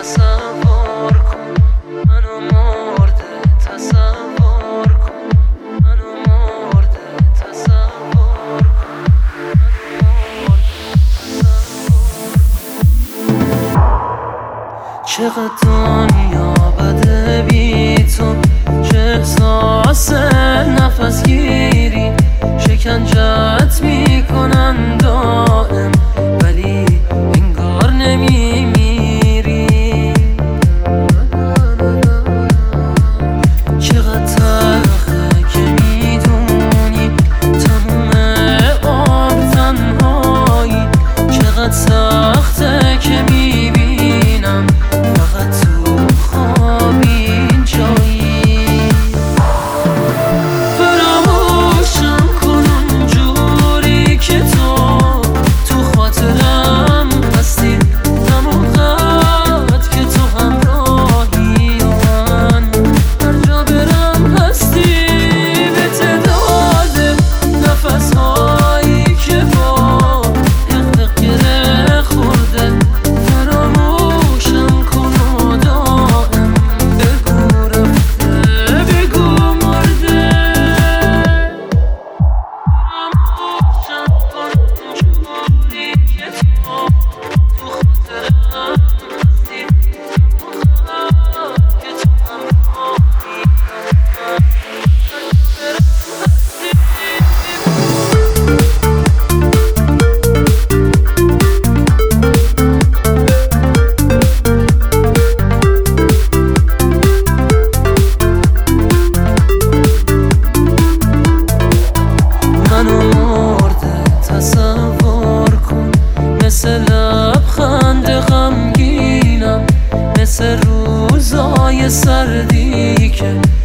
تصور کن منو مرده، تصور کن منو مرده، تصور کن منو مرده. چقدر دنیا بده بی تو، چه احساس نفس گیری شکنجت میکنن دائم، ولی انگار نمیمیری. چقدر تلخه که میدونی تموم عمر تنهایی، چقدر سخته که میبینم فقط تو خواب این جایی. فراموشم کن اونجوری که تو خاطرم هستی، همون قد که تو همراهی و من هر جا برم هستی. به تعداد نفسهایی که با حق گره خورده، فراموشم کن و دائم بگو رفته، بگو مرده. فراموشم کن اونجوری که تو خاطرم هستی، همون خواهد که تو همراهی من هر منو مرده، تصور کن مثل لبخند غمگینم، مثل روزای سردی که